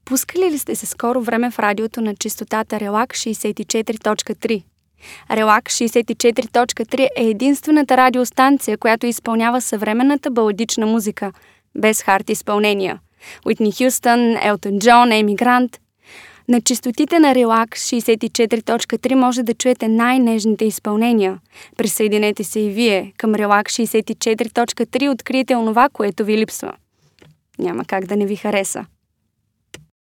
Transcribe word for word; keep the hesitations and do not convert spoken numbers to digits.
Пускали ли сте се скоро време в радиото на честотата Релакс шейсет и четири точка три? Релакс шейсет и четири точка три е единствената радиостанция, която изпълнява съвременната баладична музика, без хард изпълнения. Уитни Хюстън, Елтън Джон, Еми Грант. На честотите на Релакс шейсет и четири точка три може да чуете най-нежните изпълнения. Присъединете се и вие към Релакс шейсет и четири точка три и откриете онова, което ви липсва. Няма как да не ви хареса.